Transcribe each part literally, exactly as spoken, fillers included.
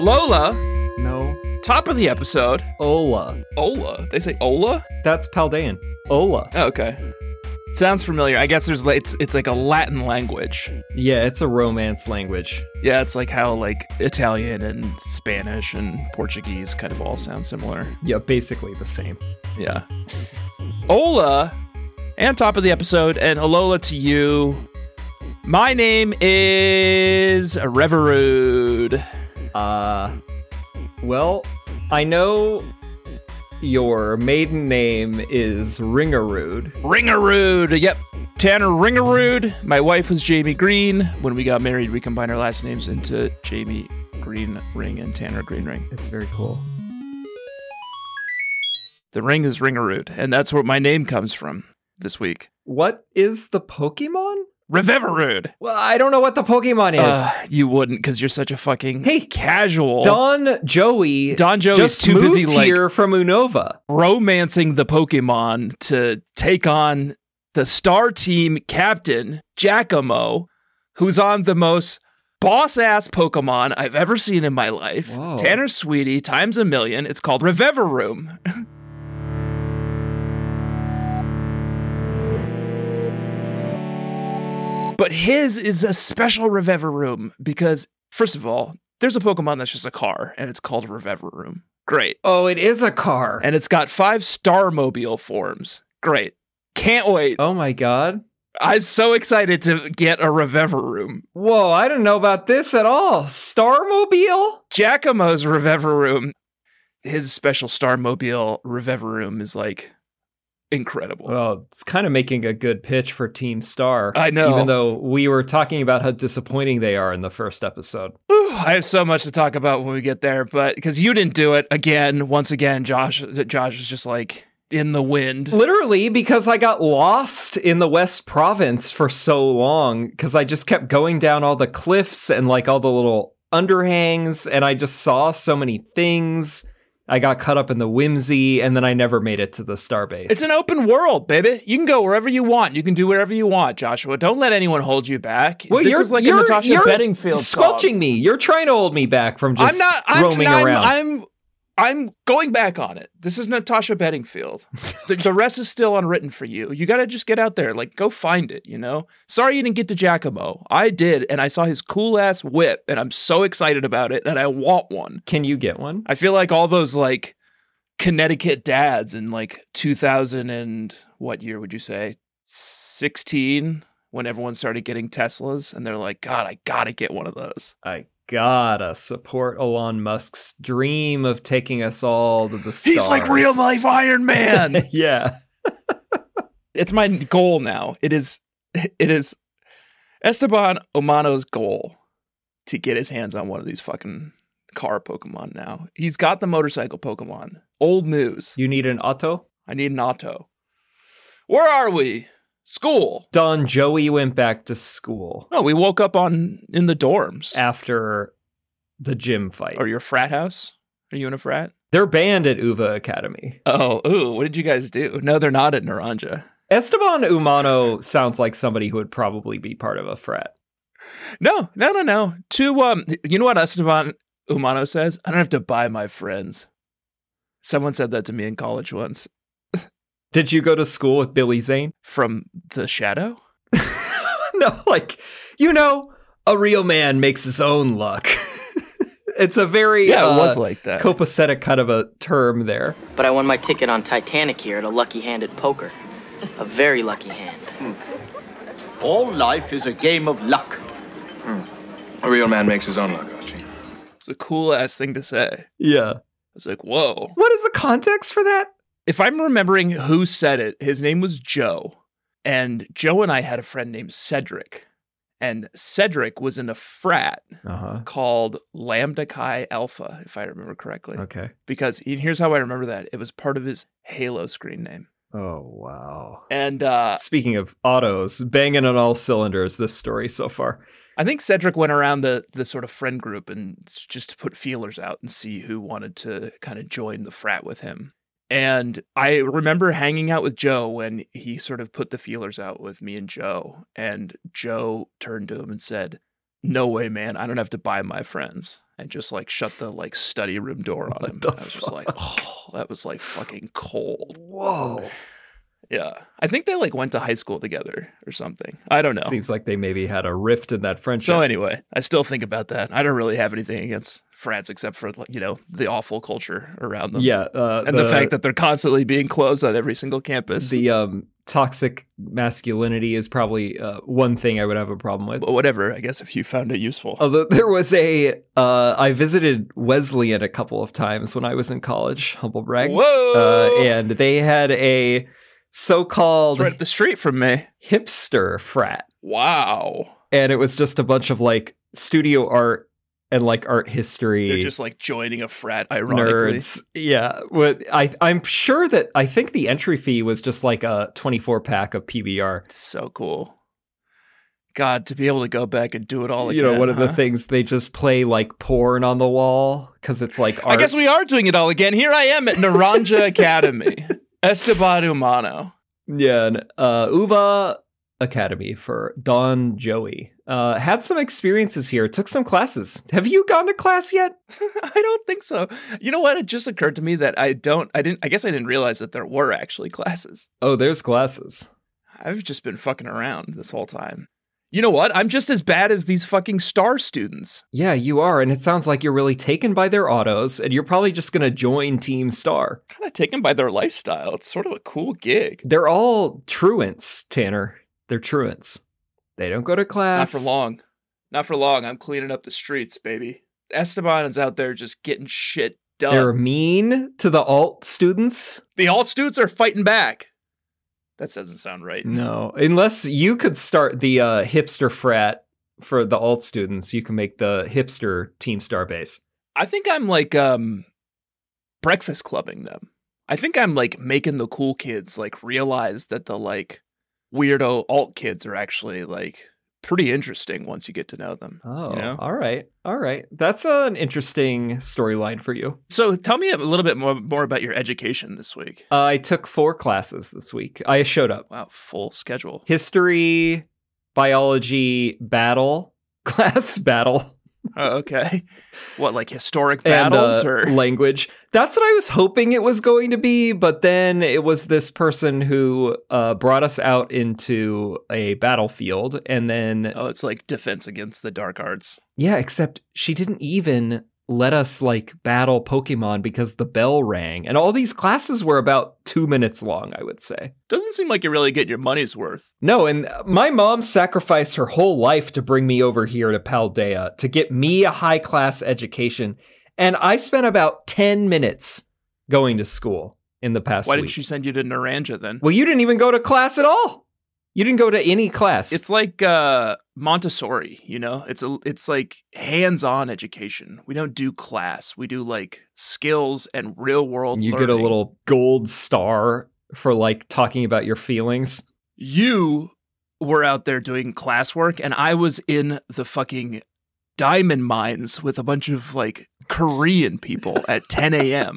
Alola. No. Top of the episode. Ola. Ola. They say Ola? That's Paldean. Ola. Oh, okay. Sounds familiar. I guess there's it's it's like a Latin language. Yeah, it's a Romance language. Yeah, it's like how like Italian and Spanish and Portuguese kind of all sound similar. Yeah, basically the same. Yeah. Ola, and top of the episode, and Alola to you. My name is Reverude. Uh, well, I know your maiden name is Ringarude. Ringarude, yep. Tanner Ringarude. My wife was Jamie Green. When we got married, we combined our last names into Jamie Green Ring and Tanner Green Ring. It's very cool. The ring is Ringarude, and that's where my name comes from this week. What is the Pokemon? Reverude. Well, I don't know what the Pokemon is. Uh, you wouldn't, because you're such a fucking hey, casual. Don Joey. Don Joey's just too moved busy like here from Unova, romancing the Pokemon to take on the Star Team captain Giacomo, who's on the most boss-ass Pokemon I've ever seen in my life. Whoa. Tanner Sweetie times a million. It's called Reverume. But his is a special Reverume because, first of all, there's a Pokemon that's just a car, and it's called Reverume. Great. Oh, it is a car. And it's got five Starmobile forms. Great. Can't wait. Oh my god. I'm so excited to get a Reverume. Whoa, I didn't know about this at all. Starmobile? Giacomo's Reverume, his special Starmobile Reverume is like incredible. Well, it's kind of making a good pitch for Team Star. I know. Even though we were talking about how disappointing they are in the first episode. Whew, I have so much to talk about when we get there, but because you didn't do it again, once again, Josh, Josh is just like in the wind. Literally, because I got lost in the West Province for so long, because I just kept going down all the cliffs and like all the little underhangs, and I just saw so many things. I got caught up in the whimsy, and then I never made it to the starbase. It's an open world, baby. You can go wherever you want. You can do whatever you want, Joshua. Don't let anyone hold you back. Well, this you're, is like you're, a Natasha you're Bedingfield squelching song. me. You're trying to hold me back from just I'm not, I'm, roaming I'm, around. I'm, I'm going back on it. This is Natasha Bedingfield. the, the rest is still unwritten for you. You got to just get out there. Like, go find it, you know? Sorry you didn't get to Giacomo. I did, and I saw his cool-ass whip, and I'm so excited about it, and I want one. Can you get one? I feel like all those, like, Connecticut dads in, like, two thousand and what year would you say? sixteen, when everyone started getting Teslas, and they're like, God, I gotta get one of those. I gotta support Elon Musk's dream of taking us all to the stars. He's like real life Iron Man. Yeah. It's my goal now. It is it is Esteban Omano's goal to get his hands on one of these fucking car Pokemon now. He's got the motorcycle Pokemon. Old news. You need an auto? I need an auto. Where are we? School. Don Joey went back to school. Oh, we woke up on in the dorms. After the gym fight. Or your frat house? Are you in a frat? They're banned at Uva Academy. Oh, ooh, what did you guys do? No, they're not at Naranja. Esteban Umano sounds like somebody who would probably be part of a frat. No, no, no, no. To, um, you know what Esteban Umano says? I don't have to buy my friends. Someone said that to me in college once. Did you go to school with Billy Zane? From The Shadow? No, like, you know, a real man makes his own luck. It's a very yeah, it uh, was like that. copacetic kind of a term there. But I won my ticket on Titanic here at a lucky-handed poker. A very lucky hand. Hmm. All life is a game of luck. Hmm. A real man makes his own luck, Archie. It's a cool ass thing to say. Yeah. It's like, whoa. What is the context for that? If I'm remembering who said it, his name was Joe. And Joe and I had a friend named Cedric. And Cedric was in a frat uh-huh. called Lambda Chi Alpha, if I remember correctly. Okay. Because here's how I remember that. It was part of his Halo screen name. Oh, wow. And uh, speaking of autos, banging on all cylinders, this story so far. I think Cedric went around the the sort of friend group and just to put feelers out and see who wanted to kind of join the frat with him. And I remember hanging out with Joe when he sort of put the feelers out with me and Joe. And Joe turned to him and said, "No way, man. I don't have to buy my friends." and just like shut the like study room door on What him. the I was just like, oh, that was like fucking cold. Whoa. Yeah. I think they like went to high school together or something. I don't know. Seems like they maybe had a rift in that friendship. So anyway, I still think about that. I don't really have anything against frats except for, you know, the awful culture around them. yeah. Uh, And the, the fact that they're constantly being closed on every single campus. the um, toxic masculinity is probably uh, one thing I would have a problem with. But whatever, I guess if you found it useful. Although there was a, uh, I visited Wesleyan a couple of times when I was in college, humble brag. Whoa! Uh, and they had a so-called It's right up the street from me. hipster frat. Wow. And it was just a bunch of like studio art and like art history They're just like joining a frat, ironically. nerds. Yeah. What I, I'm sure that I think the entry fee was just like a twenty-four pack of P B R. So cool. God, to be able to go back and do it all You again. know, one of the huh? things they just play like porn on the wall because it's like art. I guess we are doing it all again. Here I am at Naranja Academy. Esteban Humano. Yeah, and, uh, Uva Academy for Don Joey. Uh, had some experiences here, took some classes. Have you gone to class yet? I don't think so. You know what? It just occurred to me that I don't, I didn't, I guess I didn't realize that there were actually classes. Oh, there's classes. I've just been fucking around this whole time. You know what? I'm just as bad as these fucking STAR students. Yeah, you are, and it sounds like you're really taken by their autos, and you're probably just going to join Team Star. Kind of taken by their lifestyle. It's sort of a cool gig. They're all truants, Tanner. They're truants. They don't go to Not class. for long. Not for long. I'm cleaning up the streets, baby. Esteban is out there just getting shit done. They're mean to the alt students. The alt students are fighting back. That doesn't sound right. No, unless you could start the uh, hipster frat for the alt students, you can make the hipster Team Star base. I think I'm like um breakfast clubbing them. I think I'm like making the cool kids like realize that the like weirdo alt kids are actually like pretty interesting once you get to know them. Oh, you know? all right. All right. That's an interesting storyline for you. So tell me a little bit more, more about your education this week. Uh, I took four classes this week. I showed up. Wow, full schedule. History, biology, battle, class battle, Oh, okay. What, like historic and battles uh, or language. That's what I was hoping it was going to be, but then it was this person who uh, brought us out into a battlefield, and then oh, it's like defense against the dark arts. yeah, except she didn't even let us like battle Pokemon because the bell rang, and all these classes were about two minutes long, I would say. Doesn't seem like you're really getting your money's worth. No, and my mom sacrificed her whole life to bring me over here to Paldea to get me a high-class education, and I spent about ten minutes going to school in the past Why week. didn't she send you to Naranja then? Well, you didn't even go to class at all. You didn't go to any class. It's like uh, Montessori, you know. It's a, it's like hands-on education. We don't do class. We do like skills and real-world. you learning. get a little gold star for like talking about your feelings. You were out there doing classwork, and I was in the fucking diamond mines with a bunch of like Korean people at ten a.m.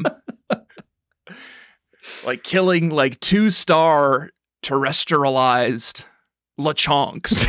like killing like two-star terrestrialized Lechonks.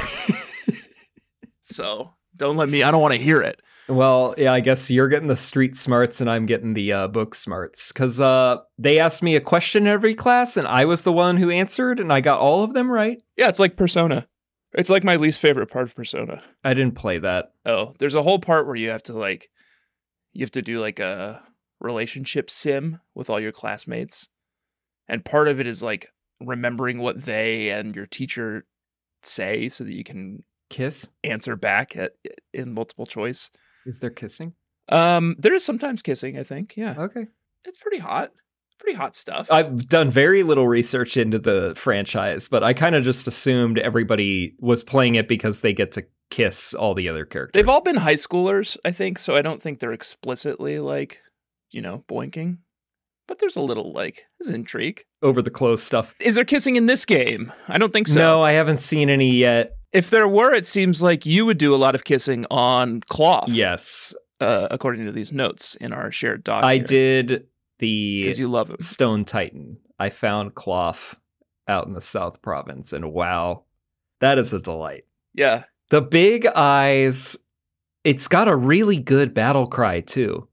So don't let me, I don't want to hear it. Well, yeah, I guess you're getting the street smarts and I'm getting the uh, book smarts. Because uh, they asked me a question every class and I was the one who answered and I got all of them right. Yeah, it's like Persona. It's like my least favorite part of Persona. I didn't play that. Oh, there's a whole part where you have to like, you have to do like a relationship sim with all your classmates. And part of it is like remembering what they and your teacher say so that you can Kiss? answer back at in multiple choice. Is there kissing? Um, there is sometimes kissing, I think. Yeah. Okay. It's pretty hot. Pretty hot stuff. I've done very little research into the franchise, but I kind of just assumed everybody was playing it because they get to kiss all the other characters. They've all been high schoolers, I think, so I don't think they're explicitly like, you know, boinking. But there's a little like, there's intrigue. Over the clothes stuff. Is there kissing in this game? I don't think so. No, I haven't seen any yet. If there were, it seems like you would do a lot of kissing on cloth. Yes. Uh, according to these notes in our shared doc. I did the Because you love him. Stone Titan. I found Cloth out in the South Province, and wow, that is a delight. Yeah. The big eyes it's got a really good battle cry too.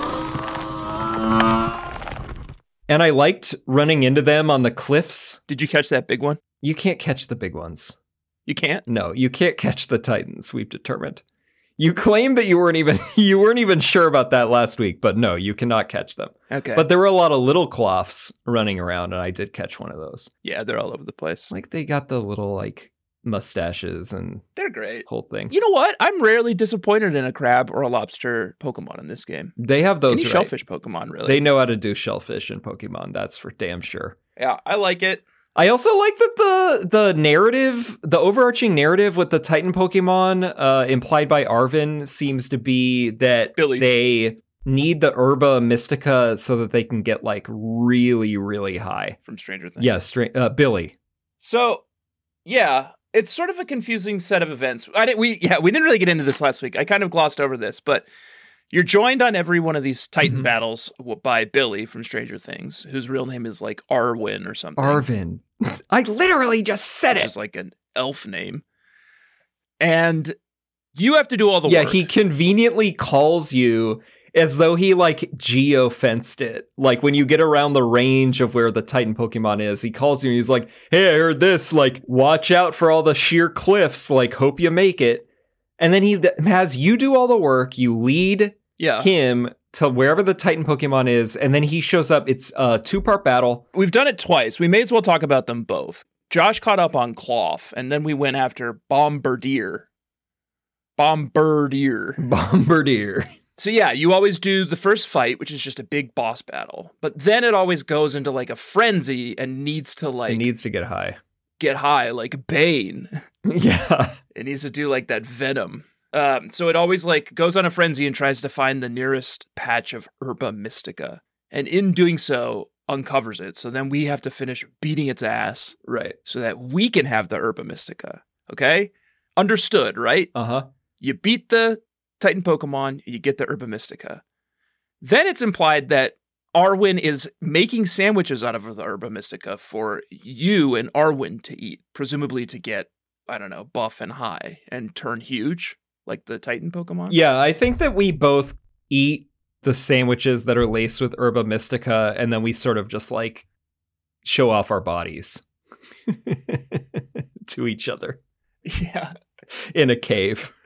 And I liked running into them on the cliffs. Did you catch that big one? You can't catch the big ones. You can't? No, you can't catch the Titans, we've determined. You claimed that you weren't even you weren't even sure about that last week, but no, you cannot catch them. Okay. But there were a lot of little cloths running around, and I did catch one of those. Yeah, they're all over the place. Like they got the little like mustaches and They're great. whole thing. You know what? I'm rarely disappointed in a crab or a lobster Pokemon in this game. They have those Any right. shellfish Pokemon, really. They know how to do shellfish in Pokemon, that's for damn sure. Yeah, I like it. I also like that the the narrative, the overarching narrative with the Titan Pokemon uh, implied by Arven seems to be that Billy. they need the Herba Mystica so that they can get like really, really high. From Stranger Things. Yeah, stra- uh, Billy. So, yeah, it's sort of a confusing set of events. I didn't. We yeah, we didn't really get into this last week. I kind of glossed over this, but you're joined on every one of these Titan Mhm. battles w- by Billy from Stranger Things, whose real name is like Arwen or something. Arven. I literally just said Which it. is like an elf name, and you have to do all the Yeah, work. he conveniently calls you as though he like geo-fenced it. Like when you get around the range of where the Titan Pokemon is, he calls you and he's like, hey, I heard this, like, watch out for all the sheer cliffs, like, hope you make it. And then he th- has you do all the work, you lead yeah. him to wherever the Titan Pokemon is, and then he shows up. It's a two-part battle. We've done it twice. We may as well talk about them both. Josh caught up on Cloth, and then we went after Bombardier. Bombardier. Bombardier. So yeah, you always do the first fight, which is just a big boss battle. But then it always goes into like a frenzy and needs to like He needs to get high. get high, like Bane. Yeah. It needs to do like that venom. Um, so it always like goes on a frenzy and tries to find the nearest patch of Herba Mystica. And in doing so, uncovers it. So then we have to finish beating its ass Right. so that we can have the Herba Mystica. Okay? Understood, right? Uh-huh. You beat the Titan Pokemon, you get the Herba Mystica. Then it's implied that Arwen is making sandwiches out of the Herba Mystica for you and Arwen to eat, presumably to get, I don't know, buff and high and turn huge, like the Titan Pokemon. Yeah, I think that we both eat the sandwiches that are laced with Herba Mystica, and then we sort of just like show off our bodies to each other Yeah. in a cave.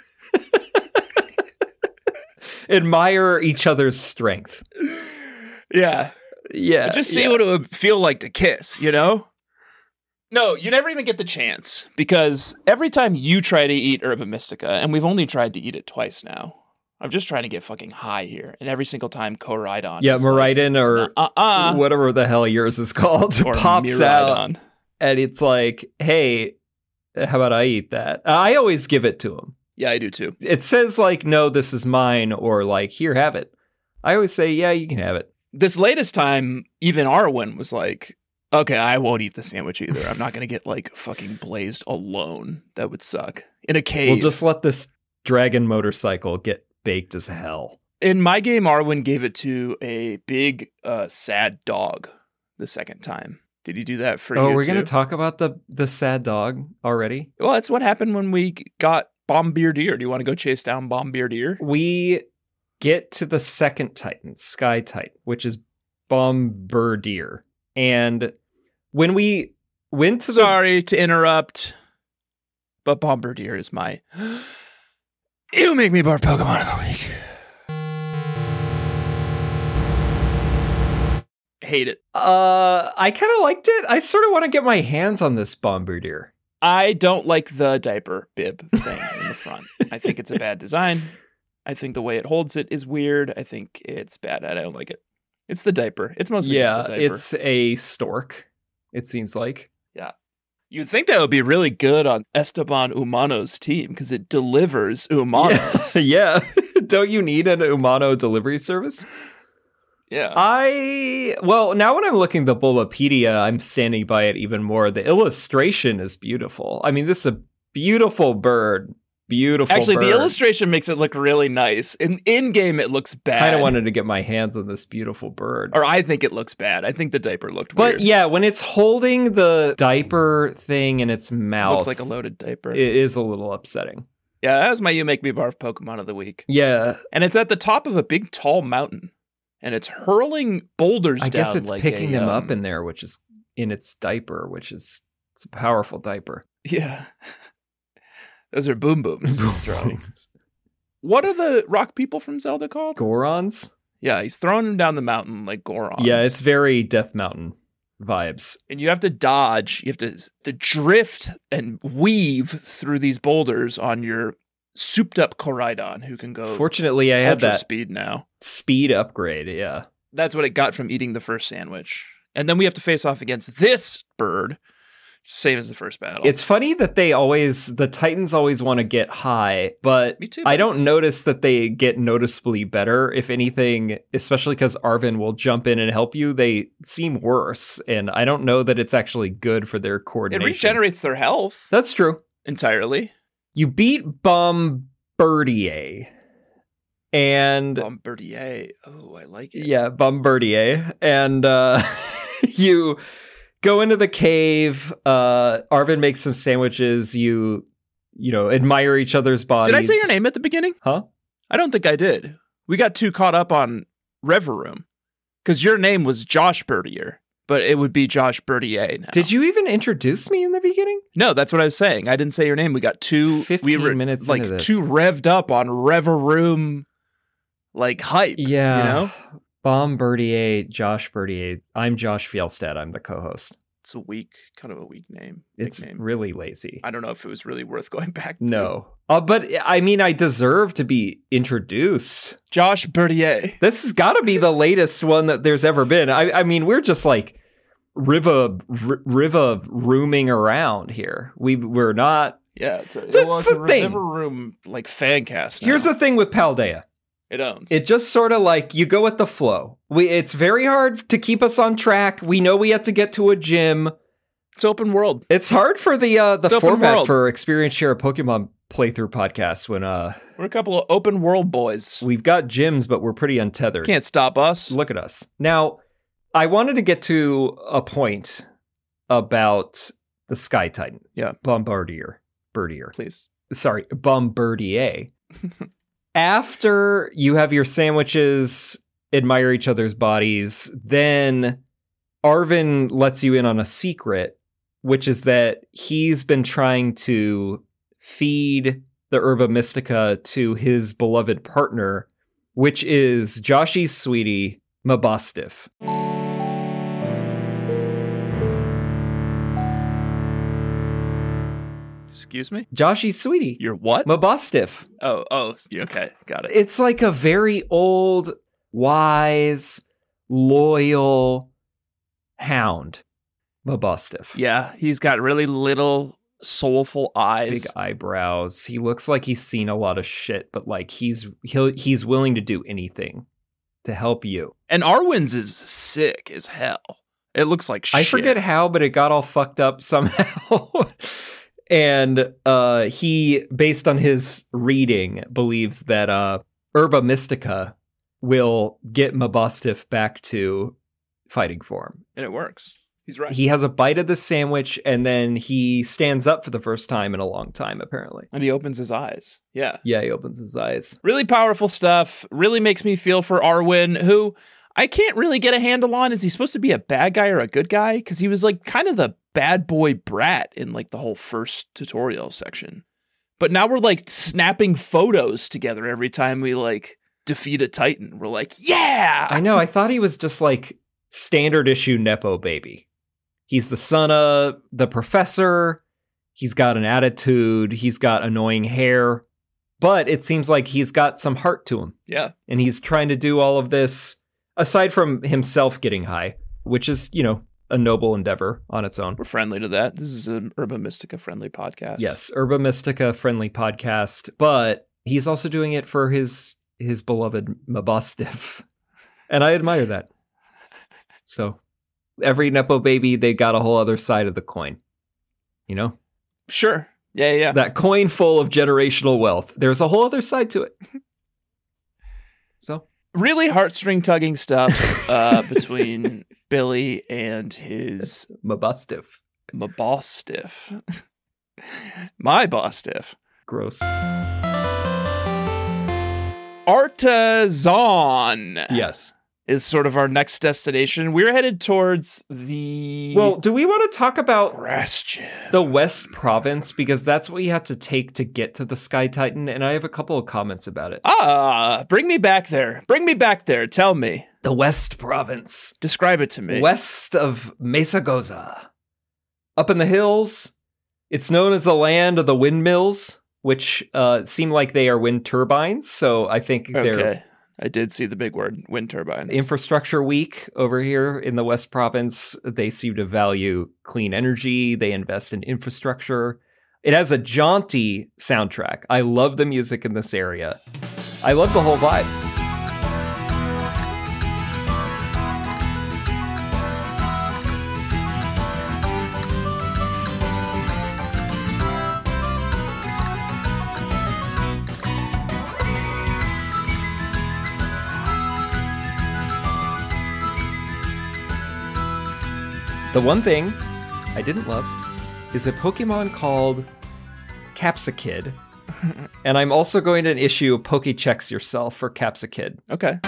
Admire each other's strength. Yeah. Yeah. Just see yeah. what it would feel like to kiss, you know? No, you never even get the chance because every time you try to eat Herba Mystica, and we've only tried to eat it twice now, I'm just trying to get fucking high here. And every single time Koraidon Yeah, is like, Miraidon or uh-uh, whatever the hell yours is called or pops out Miraidon. and it's like, hey, how about I eat that? I always give it to him. Yeah, I do too. It says like, no, this is mine, or like, here, have it. I always say, yeah, you can have it. This latest time, even Arwen was like, okay, I won't eat the sandwich either. I'm not going to get like fucking blazed alone. That would suck. In a cave. We'll just let this dragon motorcycle get baked as hell. In my game, Arwen gave it to a big, uh, sad dog the second time. Did he do that for Oh, you we're too? going to talk about the, the sad dog already? Well, that's what happened when we got Bombardier. Do you want to go chase down Bombardier? We get to the second Titan, Sky Titan, which is Bombardier. And when we went to the... Sorry to interrupt, but Bombardier is my... You make me bar Pokemon of the week. Hate it. Uh, I kind of liked it. I sort of want to get my hands on this Bombardier. I don't like the diaper bib thing in the front. I think it's a bad design. I think the way it holds it is weird. I think it's bad. I don't like it. It's the diaper. It's mostly Yeah, just the diaper. it's a stork, it seems like. You'd think that would be really good on Esteban Umano's team because it delivers Umanos. Yeah. Don't you need an Umano delivery service? Yeah. I, well, now when I'm looking at the Bulbapedia, I'm standing by it even more. The illustration is beautiful. I mean, this is a beautiful bird. Beautiful Actually, bird. the illustration makes it look really nice. In in game, it looks bad. Kind of wanted to get my hands on this beautiful bird. Or I think it looks bad. I think the diaper looked But weird. yeah, when it's holding the diaper thing in its It mouth, looks like a loaded diaper. it is a little upsetting. Yeah, that was my You Make Me Barf Pokemon of the week. Yeah. And it's at the top of a big, tall mountain. And it's hurling boulders I down. guess it's like picking a, them um, up in there, which is in its diaper, which is it's a powerful diaper. Yeah. Those are boom booms he's throwing. What are the rock people from Zelda called? Gorons? Yeah, he's throwing them down the mountain like Gorons. Yeah, it's very Death Mountain vibes. And you have to dodge. You have to, to drift and weave through these boulders on your souped up Koraidon, who can go Fortunately, I had ultra that speed now. speed upgrade, yeah. That's what it got from eating the first sandwich. And then we have to face off against this bird, same as the first battle. It's funny that they always, the Titans always want to get high, but Me too, I man. don't notice that they get noticeably better. If anything, especially because Arven will jump in and help you, they seem worse. And I don't know that it's actually good for their It coordination. regenerates their health That's true. entirely. You beat Bombardier. And Bombardier. Oh, I like it. yeah, Bombardier. And uh, you go into the cave. Uh, Arven makes some sandwiches. You, you know, admire each other's bodies. Did I say your name at the beginning? Huh? I don't think I did. We got too caught up on Reveroom because your name was Josh Birdier, but it would be Josh Birdier now. Did you even introduce me in the beginning? No, that's what I was saying. I didn't say your name. We got too fifteen we were, minutes like into this. too revved up on Reveroom, like hype. Yeah. you know, Bombardier, Josh Birdier. I'm Josh Fjellstad. I'm the co-host. it's a weak, kind of a weak name. It's nickname. really lazy. I don't know if it was really worth going back to. No. Uh, but I mean, I deserve to be introduced. Josh Birdier. This has got to be the latest one that there's ever been. I, I mean, we're just like river, r- river rooming around here. We we're not. Yeah, it's a, That's well, it's the a thing. Reveroom like fan cast. Now. Here's the thing with Paldea. it owns. It just sort of like you go with the flow. We it's very hard to keep us on track. We know we have to get to a gym. It's open world. It's hard for the uh, the It's open format world. for Experience Share a Pokemon playthrough podcasts when uh We're a couple of open world boys. we've got gyms, but we're pretty untethered. Can't stop us. Look at us. Now, I wanted to get to a point about the Sky Titan. Yeah. Bombardier. Birdier. Please. Sorry, Bombardier. After you have your sandwiches, admire each other's bodies, then Arven lets you in on a secret, which is that he's been trying to feed the Herba Mystica to his beloved partner, which is Joshy's sweetie, Mabosstiff. Excuse me? Joshy's sweetie, You're what? Mabosstiff. oh, oh, okay. Got it. It's like a very old, wise, loyal hound, Mabosstiff. Yeah, he's got really little soulful eyes. Big eyebrows. He looks like he's seen a lot of shit, but like he's he'll he's willing to do anything to help you. And Arwen's is sick as hell. It looks like shit. I forget how, but it got all fucked up somehow. And uh, he, based on his reading, believes that uh, Herba Mystica will get Mabosstiff back to fighting form. And it works. He's right. He has a bite of the sandwich, and then he stands up for the first time in a long time, apparently. and he opens his eyes. Yeah. Yeah, he opens his eyes. Really powerful stuff. Really makes me feel for Arwen, who I can't really get a handle on. Is he supposed to be a bad guy or a good guy? Because he was like kind of the bad boy brat in like the whole first tutorial section. But now we're like snapping photos together every time we like defeat a Titan. We're like, yeah! I know, I thought he was just like standard issue Nepo baby. He's the son of the professor. He's got an attitude. He's got annoying hair. But it seems like he's got some heart to him. Yeah. And he's trying to do all of this, aside from himself getting high, which is, you know, a noble endeavor on its own. We're friendly to that. This is an Herba Mystica friendly podcast. Yes, Herba Mystica friendly podcast, but he's also doing it for his his beloved Mabosstiff. And I admire that. So every Nepo baby, they got a whole other side of the coin. You know? Sure. Yeah, yeah. That coin full of generational wealth. There's a whole other side to it. So Really heartstring tugging stuff uh, between Billy and his Mabosstiff. Mabosstiff. My Bostiff. Gross. Artisan Yes. is sort of our next destination. We're headed towards the Well, do we want to talk about Grass Gym. the West Province? Because that's what you have to take to get to the Sky Titan, and I have a couple of comments about it. Ah, bring me back there. Bring me back there. Tell me. The West Province. Describe it to me. West of Mesa Goza. Up in the hills, it's known as the land of the windmills, which uh, seem like they are wind turbines. So I think they're Okay. I did see the big word, wind turbines. infrastructure week over here in the West Province. They seem to value clean energy. They invest in infrastructure. It has a jaunty soundtrack. I love the music in this area. I love the whole vibe. The one thing I didn't love is a Pokemon called Capsakid. And I'm also going to issue Pokéchecks yourself for Capsakid. Okay.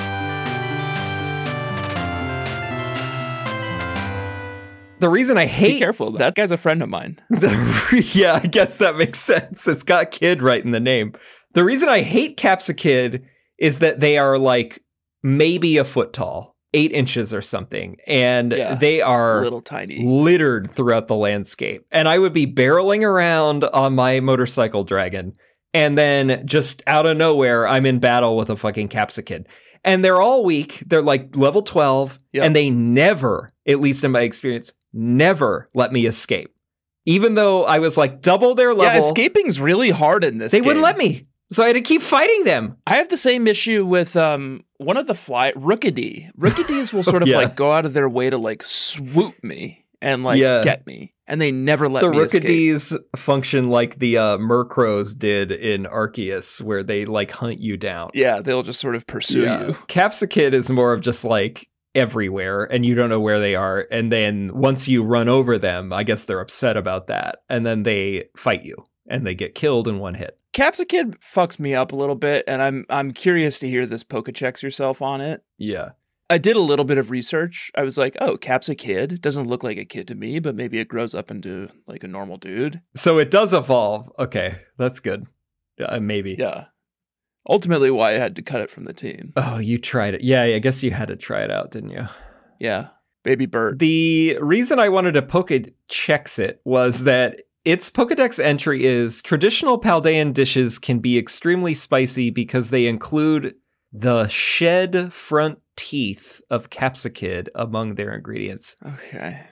The reason I Be hate... careful. That guy's a friend of mine. The, yeah, I guess that makes sense. It's got kid right in the name. The reason I hate Capsakid is that they are like maybe a foot tall. Eight inches or something, and Yeah, they are little tiny. littered throughout the landscape. And I would be barreling around on my motorcycle dragon, and then just out of nowhere, I'm in battle with a fucking Capsakid. And they're all weak. They're like level twelve, Yep. and they never, at least in my experience, never let me escape. Even though I was like double their level, Yeah, escaping's really hard in this they game. wouldn't let me. So I had to keep fighting them. I have the same issue with um one of the fly Rookidee. Rookidees will sort of Yeah. like go out of their way to like swoop me and like Yeah. get me, and they never let The me escape. Rookidees function like the uh, Murkrows did in Arceus, where they like hunt you down. Yeah, they'll just sort of pursue you. Capsakid is more of just like everywhere, and you don't know where they are. And then once you run over them, I guess they're upset about that, and then they fight you, and they get killed in one hit. Capsakid fucks me up a little bit, and I'm I'm curious to hear this Pokéchecks yourself on it. Yeah. I did a little bit of research. I was like, oh, Capsakid doesn't look like a kid to me, but maybe it grows up into like a normal dude. So it does evolve. Okay, that's good. Uh, maybe. Yeah. Ultimately, why I had to cut it from the team. Oh, you tried it. Yeah, I guess you had to try it out, didn't you? Yeah. Baby Bert. The reason I wanted to Pokéchecks it was that its Pokédex entry is traditional Paldean dishes can be extremely spicy because they include the shed front teeth of Capsakid among their ingredients. Okay.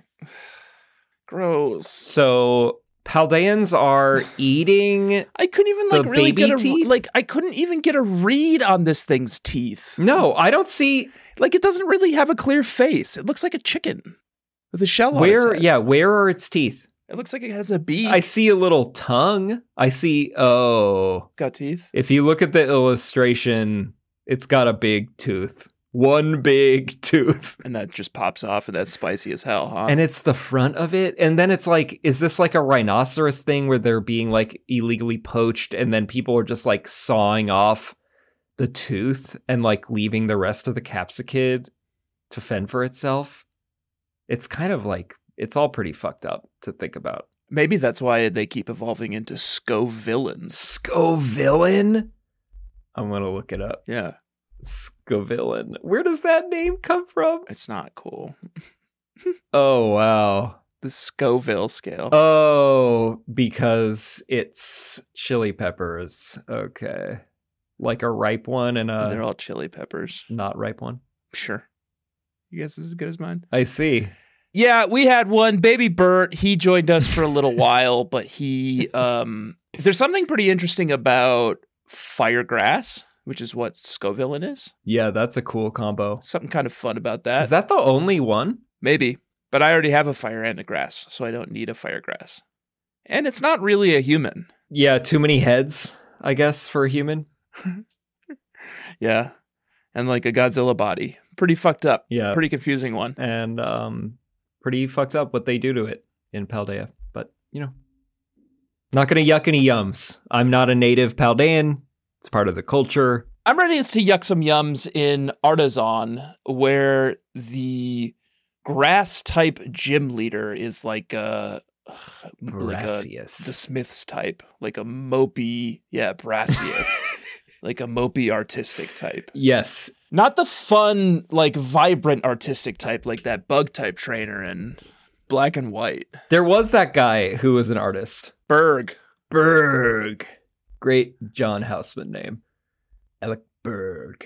Gross. So Paldeans are eating... I couldn't even like The really baby get a teeth? like I couldn't even get a read on this thing's teeth. No, I don't see... Like it doesn't really have a clear face. It looks like a chicken with a shell on its Where, head. yeah, where are its teeth? It looks like it has a beak. I see a little tongue. I see... Oh... Got teeth. If you look at the illustration, it's got a big tooth. One big tooth. And that just pops off, and that's spicy as hell, huh? And it's the front of it. And then it's like, is this like a rhinoceros thing where they're being like illegally poached and then people are just like sawing off the tooth and like leaving the rest of the Capsakid to fend for itself? It's kind of like, it's all pretty fucked up to think about. Maybe that's why they keep evolving into Scovillains. Scovillain? I'm going to look it up. Yeah, Scovillain. Where does that name come from? it's not cool. Oh, wow. The Scoville scale. Oh, because it's chili peppers. Okay. Like a ripe one and And they're a all chili peppers. not ripe one. Sure. You guess this is as good as mine? I see. Yeah, we had one. Baby Bert, he joined us for a little while, but he, um, there's something pretty interesting about firegrass, which is what Scovillain is. Yeah, that's a cool combo. Something kind of fun about that. Is that the only one? Maybe, but I already have a fire and a grass, so I don't need a firegrass. And it's not really a human. Yeah, too many heads, I guess, for a human. Yeah. And like a Godzilla body. Pretty fucked up. Yeah. Pretty confusing one. And um pretty fucked up what they do to it in Paldea. But, you know. Not going to yuck any yums. I'm not a native Paldean. It's part of the culture. I'm ready to yuck some yums in Artisan, where the grass type gym leader is like a, like a the Smiths type, like a mopey, yeah, Brassius, like a mopey artistic type. Yes. Not the fun, like vibrant artistic type, like that bug type trainer in Black and White. There was that guy who was an artist. Berg. Berg. Great John Houseman name. Alec Berg.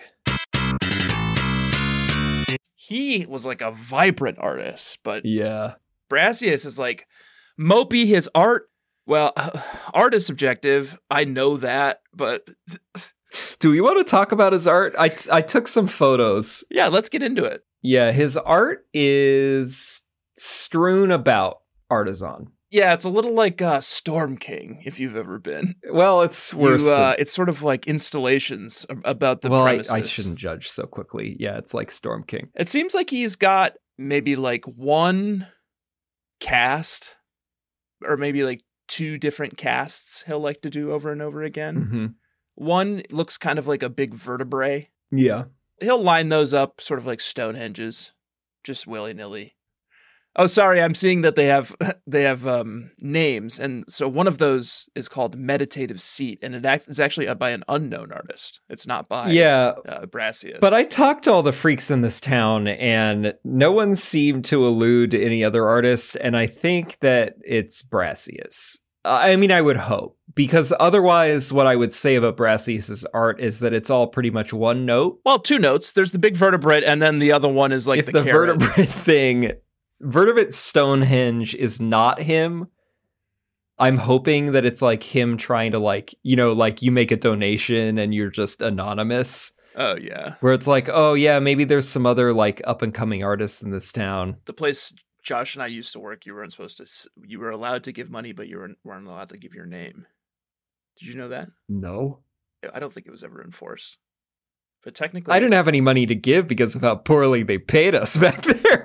He was like a vibrant artist, but yeah, Brassius is like mopey. His art, well, art is subjective. I know that, but do we want to talk about his art? I, t- I took some photos. Yeah, let's get into it. Yeah, his art is strewn about Artisan. Yeah, it's a little like uh, Storm King, if you've ever been. Well, it's worse. You, uh, than... It's sort of like installations about the well, premises. I, I shouldn't judge so quickly. Yeah, it's like Storm King. It seems like he's got maybe like one cast, or maybe like two different casts he'll like to do over and over again. Mm-hmm. One looks kind of like a big vertebrae. Yeah. He'll line those up sort of like Stonehenges, just willy-nilly. Oh, sorry, I'm seeing that they have they have um, names, and so one of those is called Meditative Seat, and it act- is actually by an unknown artist. It's not by yeah, uh, Brassius. But I talked to all the freaks in this town, and no one seemed to allude to any other artist, and I think that it's Brassius. I mean, I would hope, because otherwise what I would say about Brassius's art is that it's all pretty much one note. Well, two notes. There's the big vertebrate, and then the other one is like if the, the carrot. vertebrate thing... Vertebrate Stonehenge is not him. I'm hoping that it's like him trying to like, you know, like you make a donation and you're just anonymous. Oh, yeah. Where it's like, oh, yeah, maybe there's some other like up and coming artists in this town. The place Josh and I used to work, you weren't supposed to, you were allowed to give money, but you weren't, weren't allowed to give your name. Did you know that? No. I don't think it was ever enforced. But technically... I didn't have any money to give because of how poorly they paid us back there.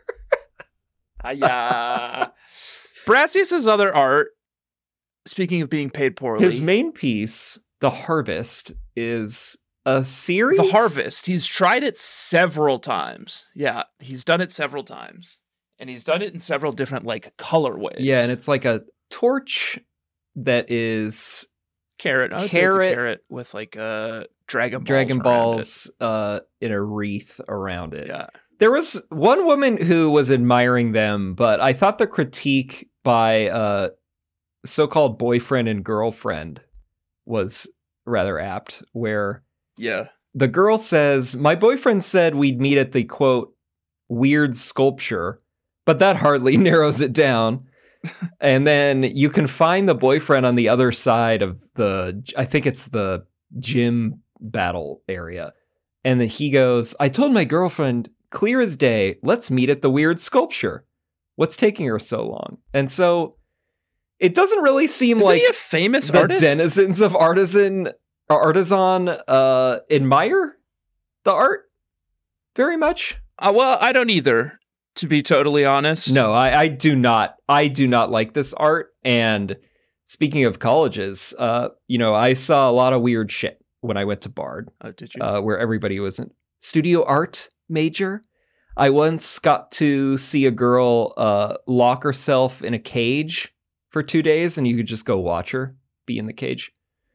Yeah. Brassius's other art, speaking of being paid poorly. His main piece, The Harvest, is a series? The Harvest. He's tried it several times. Yeah, he's done it several times. And he's done it in several different, like, colorways. Yeah, and it's like a torch that is... Carrot. Oh, carrot, it's a carrot with, like, uh, Dragon Balls Dragon Balls uh, in a wreath around it. Yeah. There was one woman who was admiring them, but I thought the critique by uh, so-called boyfriend and girlfriend was rather apt, where yeah, the girl says, my boyfriend said we'd meet at the, quote, weird sculpture, but that hardly narrows it down. And then you can find the boyfriend on the other side of the, I think it's the gym battle area. And then he goes, I told my girlfriend... clear as day, let's meet at the weird sculpture. What's taking her so long? And so it doesn't really seem Isn't like he a famous the artist? denizens of artisan artisan uh, admire the art very much. Uh, well, I don't either, to be totally honest. No, I, I do not. I do not like this art. And speaking of colleges, uh, you know, I saw a lot of weird shit when I went to Bard. Oh, did you? Uh, where everybody was in studio art major. I once got to see a girl uh, lock herself in a cage for two days, and you could just go watch her be in the cage.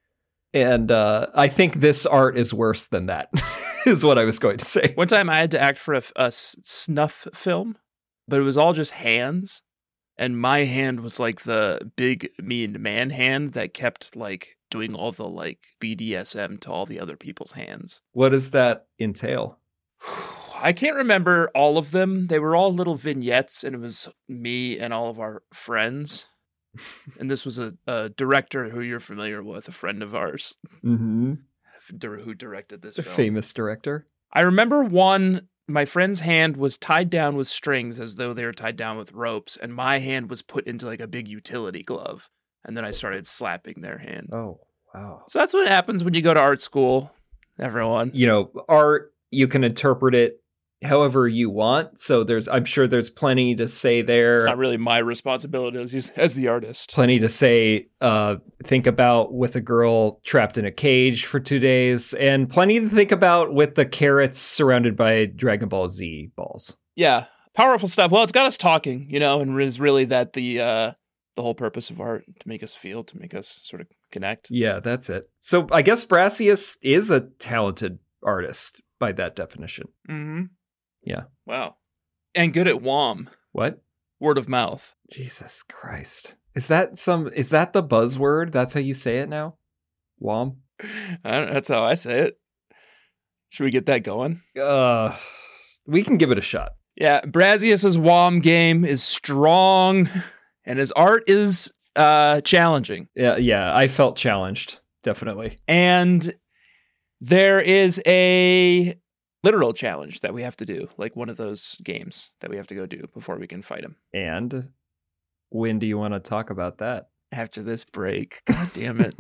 And uh, I think this art is worse than that, is what I was going to say. One time I had to act for a, a snuff film, but it was all just hands. And my hand was like the big, mean man hand that kept like doing all the like B D S M to all the other people's hands. What does that entail? I can't remember all of them. They were all little vignettes, and it was me and all of our friends. And this was a, a director who you're familiar with, a friend of ours, mm-hmm. who directed this a film. Famous director. I remember one, my friend's hand was tied down with strings as though they were tied down with ropes, and my hand was put into like a big utility glove. And then I started slapping their hand. Oh, wow. So that's what happens when you go to art school, everyone. You know, art, you can interpret it however you want. So there's, I'm sure there's plenty to say there. It's not really my responsibility as, as the artist. Plenty to say, uh, think about with a girl trapped in a cage for two days, and plenty to think about with the carrots surrounded by Dragon Ball Z balls. Yeah, powerful stuff. Well, it's got us talking, you know, and is really that the uh, the whole purpose of art, to make us feel, to make us sort of connect. Yeah, that's it. So I guess Brassius is a talented artist by that definition. Mm-hmm. Yeah. Wow. And good at W O M. What? Word of mouth. Jesus Christ. Is that some, is that the buzzword? That's how you say it now? W O M? I don't, that's how I say it. Should we get that going? Uh, we can give it a shot. Yeah, Brassius's W O M game is strong, and his art is uh, challenging. Yeah, yeah, I felt challenged, definitely. And there is a literal challenge that we have to do, like one of those games that we have to go do before we can fight him. And when do you want to talk about that? After this break. God damn it.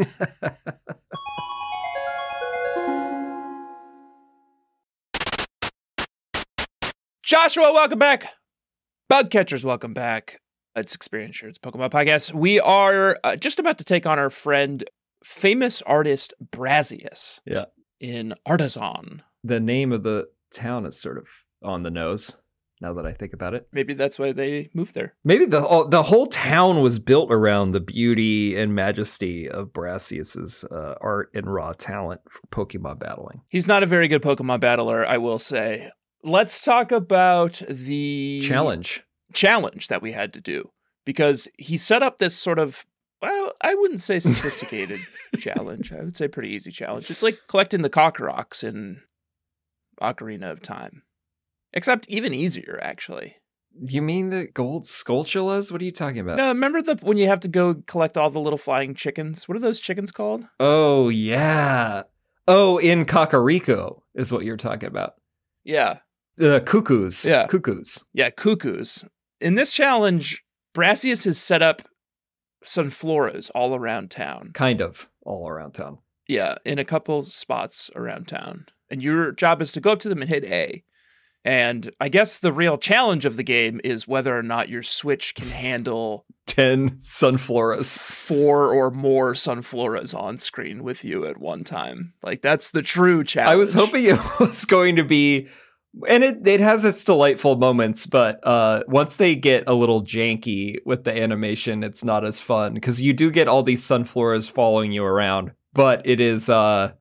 Joshua, welcome back. Bug catchers, welcome back. It's Experience Shirts Pokemon Podcast. We are uh, just about to take on our friend, famous artist Brassius. Yeah. In Artisan. The name of the town is sort of on the nose, now that I think about it. Maybe that's why they moved there. Maybe the all, the whole town was built around the beauty and majesty of Brassius's uh, art and raw talent for Pokemon battling. He's not a very good Pokemon battler, I will say. Let's talk about the challenge. Challenge that we had to do, because he set up this sort of, well, I wouldn't say sophisticated challenge. I would say pretty easy challenge. It's like collecting the Cocorox in Ocarina of Time, except even easier, actually. You mean the gold Skulltulas? What are you talking about? No, remember the when you have to go collect all the little flying chickens? What are those chickens called? Oh, yeah. Oh, in Kakariko is what you're talking about. Yeah. The uh, cuckoos. Yeah. Cuckoos. Yeah, cuckoos. In this challenge, Brassius has set up Sunfloras all around town. Kind of all around town. Yeah, in a couple spots around town. And your job is to go up to them and hit A. And I guess the real challenge of the game is whether or not your Switch can handle ten Sunfloras. Four or more Sunfloras on screen with you at one time. Like, that's the true challenge. I was hoping it was going to be, and it, it has its delightful moments, but uh, once they get a little janky with the animation, it's not as fun, because you do get all these Sunfloras following you around, but it is uh,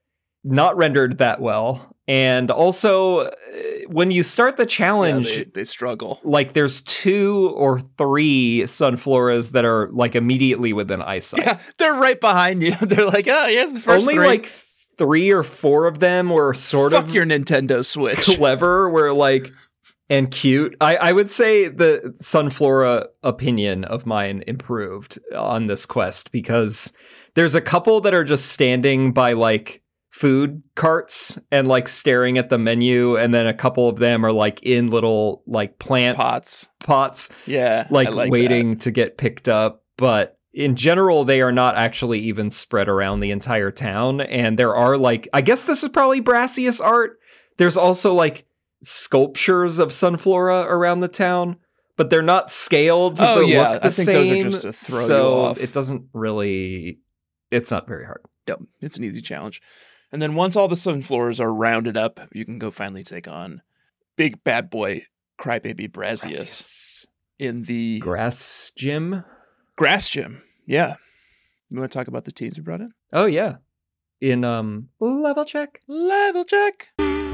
not rendered that well. And also, when you start the challenge, yeah, they, they struggle. Like, there's two or three Sunfloras that are like immediately within eyesight. Yeah, they're right behind you. They're like, oh, here's the first Only three. like three or four of them were sort Fuck of your Nintendo Switch. Clever, were like and cute. I, I would say the Sunflora opinion of mine improved on this quest, because there's a couple that are just standing by like food carts and like staring at the menu, and then a couple of them are like in little like plant pots pots yeah like, like waiting that. to get picked up. But in general, they are not actually even spread around the entire town. And there are like, I guess this is probably Brassius art. There's also like sculptures of Sunflora around the town, but they're not scaled oh to yeah look the I think same, those are just to throw so you off. It doesn't really, it's not very hard. No, it's an easy challenge. And then once all the Sunfloras are rounded up, you can go finally take on big bad boy Crybaby Brassius, Brassius. in the Grass Gym. Grass Gym. Yeah. You want to talk about the teams we brought in? Oh yeah. In um level check. Level check.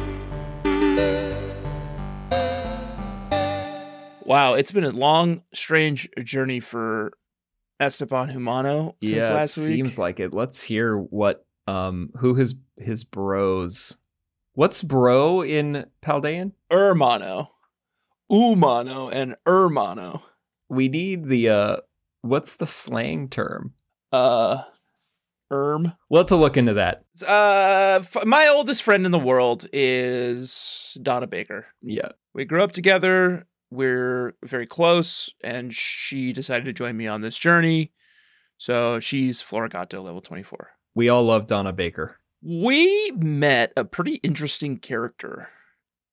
Wow, it's been a long, strange journey for Esteban Humano since yeah, last it week. Seems like it. Let's hear what um who his his bros. What's bro in Paldean? Hermano. Umano and Hermano. We need the uh what's the slang term? Uh Erm. We'll have to look into that. Uh f- my oldest friend in the world is Donna Baker. Yeah. We grew up together. We're very close, and she decided to join me on this journey. So she's Florigato level twenty-four. We all love Donna Baker. We met a pretty interesting character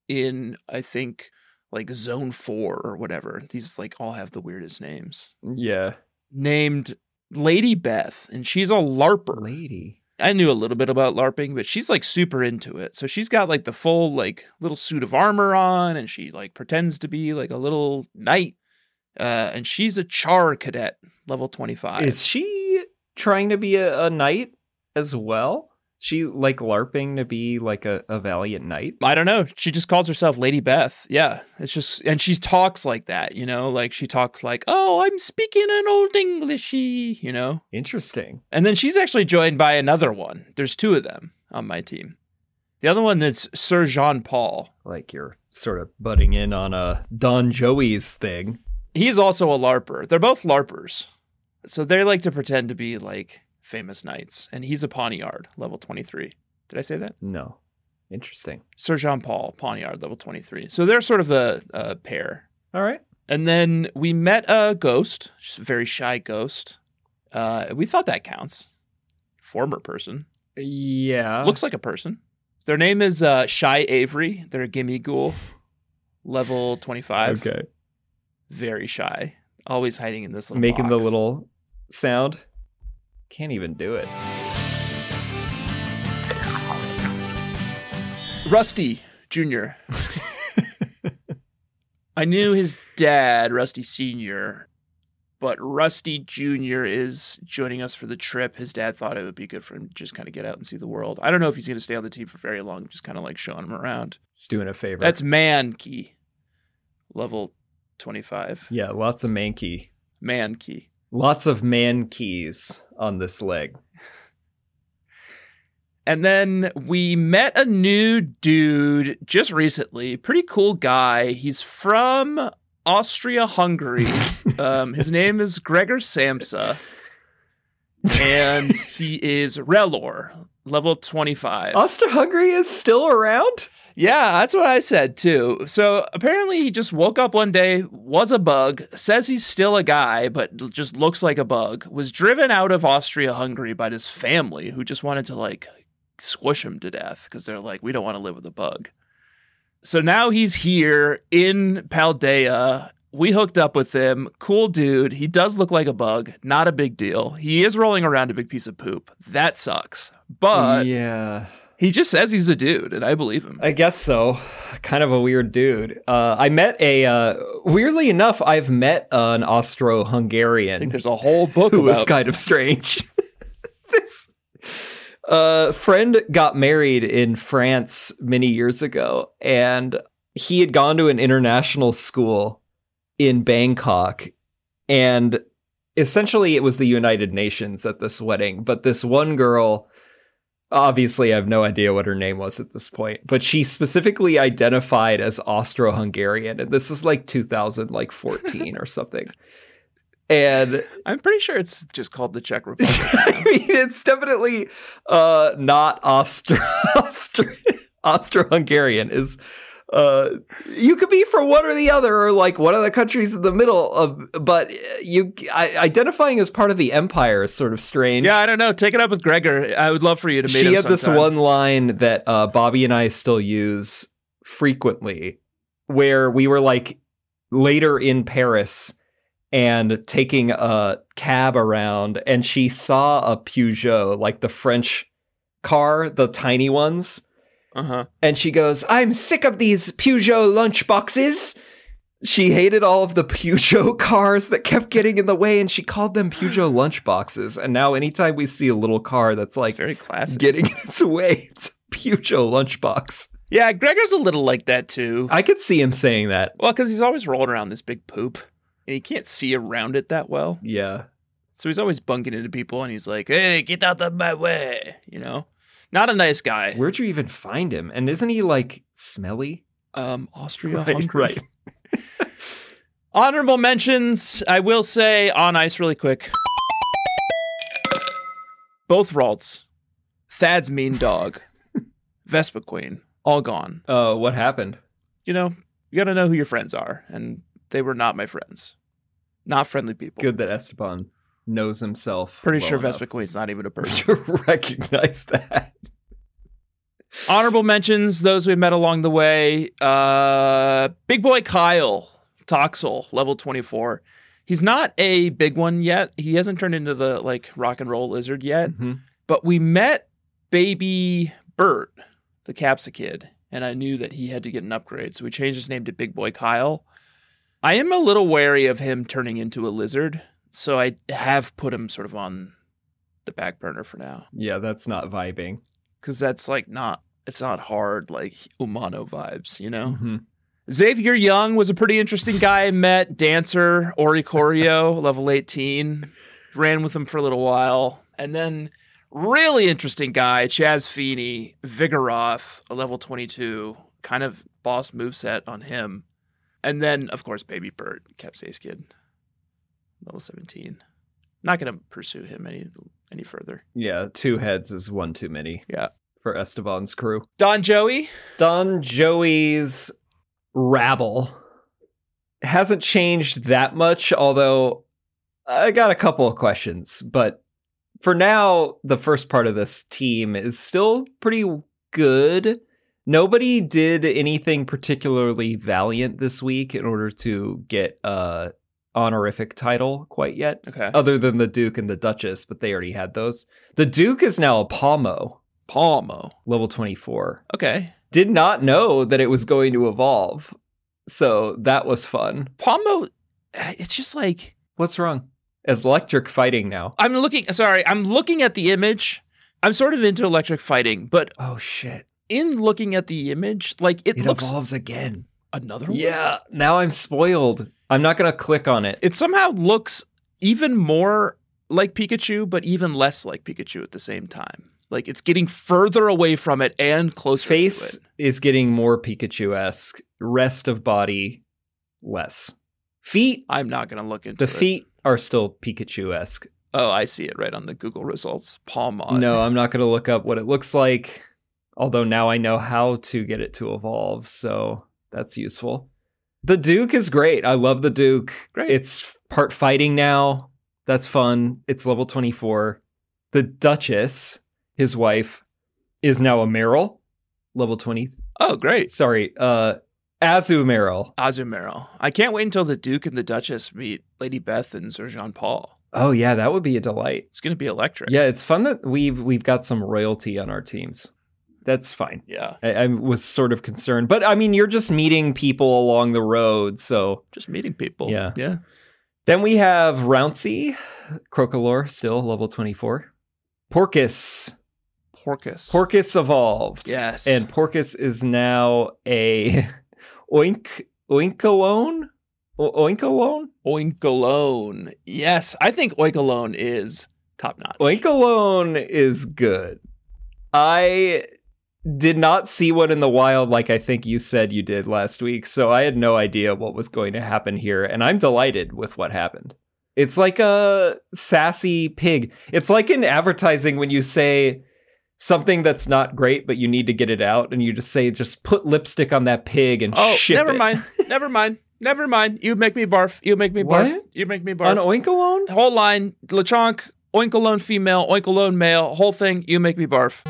in, I think, like Zone four or whatever. These like all have the weirdest names. Yeah. Named Lady Beth, and she's a LARPer. Lady. I knew a little bit about LARPing, but she's like super into it. So she's got like the full like little suit of armor on, and she like pretends to be like a little knight. Uh, and she's a Char cadet, level twenty-five. Is she trying to be a, a knight as well? She like LARPing to be like a, a valiant knight? I don't know. She just calls herself Lady Beth. Yeah. It's just, and she talks like that, you know, like she talks like, oh, I'm speaking an old Englishy, you know? Interesting. And then she's actually joined by another one. There's two of them on my team. The other one that's Sir Jean Paul. Like you're sort of butting in on a Don Joey's thing. He's also a LARPer. They're both LARPers. So they like to pretend to be like famous knights. And he's a Poniard, level twenty-three. Did I say that? No. Interesting. Sir Jean Paul, Poniard, level twenty-three. So they're sort of a, a pair. All right. And then we met a ghost, just a very shy ghost. Uh, we thought that counts. Former person. Yeah. Looks like a person. Their name is uh, Shy Avery. They're a gimme ghoul, level twenty-five. Okay. Very shy. Always hiding in this little Making box. the little sound. Can't even do it. Rusty Junior I knew his dad, Rusty Senior, but Rusty Junior is joining us for the trip. His dad thought it would be good for him to just kind of get out and see the world. I don't know if he's going to stay on the team for very long, just kind of like showing him around. It's doing a favor. That's Man Key, level twenty-five. Yeah, lots of man key. Man Key. Lots of man keys on this leg. And then we met a new dude just recently. Pretty cool guy. He's from Austria-Hungary. um, his name is Gregor Samsa. And he is Relor, level twenty-five. Austria-Hungary is still around? Yeah, that's what I said too. So apparently he just woke up one day, was a bug, says he's still a guy, but just looks like a bug, was driven out of Austria-Hungary by his family who just wanted to like squish him to death because they're like, we don't want to live with a bug. So now he's here in Paldea. We hooked up with him. Cool dude. He does look like a bug. Not a big deal. He is rolling around a big piece of poop. That sucks. But yeah. He just says he's a dude, and I believe him. I guess so. Kind of a weird dude. Uh, I met a, uh, weirdly enough, I've met uh, an Austro-Hungarian. I think there's a whole book who about was kind of strange. This uh, friend got married in France many years ago, and he had gone to an international school in Bangkok, and essentially it was the United Nations at this wedding, but this one girl... Obviously, I have no idea what her name was at this point, but she specifically identified as Austro-Hungarian, and this is like two thousand fourteen or something. And I'm pretty sure it's just called the Czech Republic. I mean, it's definitely uh, not Austro Austro Austro-Hungarian. Is uh, you could be from one or the other, or like one of the countries in the middle of, but you I, identifying as part of the empire is sort of strange. Yeah, I don't know. Take it up with Gregor. I would love for you to meet She him had this sometime. one line that uh, Bobby and I still use frequently, where we were like later in Paris and taking a cab around, and she saw a Peugeot, like the French car, the tiny ones. Uh-huh. And she goes, I'm sick of these Peugeot lunchboxes. She hated all of the Peugeot cars that kept getting in the way, and she called them Peugeot lunchboxes. And now anytime we see a little car that's like It's very classic. getting in its way, it's a Peugeot lunchbox. Yeah, Gregor's a little like that too. I could see him saying that. Well, because he's always rolling around this big poop, and he can't see around it that well. Yeah. So he's always bunking into people, and he's like, hey, get out of my way, you know? Not a nice guy. Where'd you even find him? And isn't he like smelly? Um, Austria, Right, Hungary. right. Honorable mentions, I will say on ice really quick. Both Ralts. Thad's mean dog. Vespa Queen. All gone. Uh, what happened? You know, you gotta know who your friends are, and they were not my friends. Not friendly people. Good that Esteban knows himself. Pretty well sure enough Vespa Queen's not even a person. to recognize that. Honorable mentions, those we've met along the way. Uh, Big Boy Kyle, Toxel, level twenty-four. He's not a big one yet. He hasn't turned into the like rock and roll lizard yet. Mm-hmm. But we met baby Bert, the Capsicid, and I knew that he had to get an upgrade. So we changed his name to Big Boy Kyle. I am a little wary of him turning into a lizard. So I have put him sort of on the back burner for now. Yeah, that's not vibing. Because that's like not, it's not hard like Umano vibes, you know? Mm-hmm. Xavier Young was a pretty interesting guy I met. Dancer, Oricorio, level eighteen. Ran with him for a little while. And then really interesting guy, Chaz Feeney, Vigoroth, a level twenty-two. Kind of boss moveset on him. And then, of course, Baby Bert, Capsace Kid, level seventeen. Not going to pursue him any any further. Yeah, two heads is one too many. Yeah. For Esteban's crew. Don Joey. Don Joey's rabble hasn't changed that much, although I got a couple of questions. But for now, the first part of this team is still pretty good. Nobody did anything particularly valiant this week in order to get a honorific title quite yet. Okay. Other than the Duke and the Duchess, but they already had those. The Duke is now a Palmo. Palmo. Level twenty-four. Okay. Did not know that it was going to evolve. So that was fun. Palmo, it's just like... What's wrong? It's electric fighting now. I'm looking, sorry, I'm looking at the image. I'm sort of into electric fighting, but Oh, shit. in looking at the image, like it, It looks... evolves again. Another one? Yeah, now I'm spoiled. I'm not going to click on it. It somehow looks even more like Pikachu, but even less like Pikachu at the same time. Like it's getting further away from it and closer Face to it. is getting more Pikachu-esque. Rest of body, less. Feet, I'm not going to look into the it. feet are still Pikachu-esque. Oh, I see it right on the Google results. Palmon. No, I'm not going to look up what it looks like. Although now I know how to get it to evolve, so that's useful. The Duke is great. I love the Duke. Great. It's part fighting now. That's fun. It's level twenty-four. The Duchess, his wife, is now a Meryl, level twenty. Oh, great. Sorry, uh, Azumarill. Azumarill. I can't wait until the Duke and the Duchess meet Lady Beth and Sir Jean Paul. Oh yeah, that would be a delight. It's going to be electric. Yeah, it's fun that we've we've got some royalty on our teams. That's fine. Yeah. I, I was sort of concerned, but I mean, you're just meeting people along the road, so Just meeting people. Yeah. Yeah. then we have Rouncy, Crocolore, still level twenty-four. Porcus. Porcus. Porcus evolved. Yes. And Porcus is now a oink oinkalone? O- oinkalone? Oinkalone. Yes. I think Oinkalone is top notch. Oinkalone is good. I did not see one in the wild like I think you said you did last week, so I had no idea what was going to happen here, and I'm delighted with what happened. It's like a sassy pig. It's like in advertising when you say something that's not great, but you need to get it out, and you just say, just put lipstick on that pig and Oh, ship never it. mind. Never mind. Never mind. You make me barf. You make me barf. What? You make me On barf. Oinkalone? Whole line. Lechonk, Oinkalone female, Oinkalone male, whole thing. You make me barf.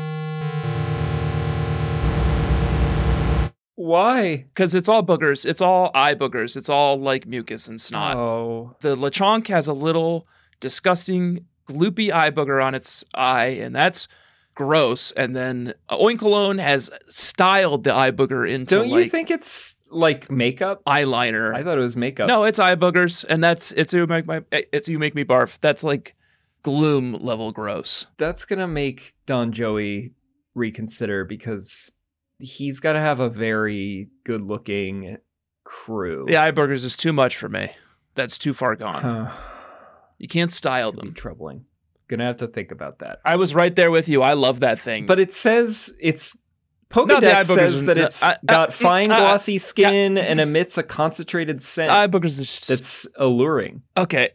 Why? Because it's all boogers. It's all eye boogers. It's all like mucus and snot. Oh. The Lechonk has a little disgusting, gloopy eye booger on its eye, and that's gross. And then Oinkalone has styled the eye booger into Don't like you think it's like makeup? eyeliner. I thought it was makeup. No, it's eye boogers, and that's it's you make my it's you make me barf. That's like gloom level gross. That's gonna make Don Joey reconsider because he's got to have a very good looking crew. The eye boogers is too much for me. That's too far gone. Huh. You can't style Could be them. troubling. Gonna have to think about that. I was right there with you. I love that thing. But it says it's No, the eye Pokedex boogers says are- that no, it's I- I- got fine uh, glossy skin and emits a concentrated scent eye boogers is just, that's alluring. okay.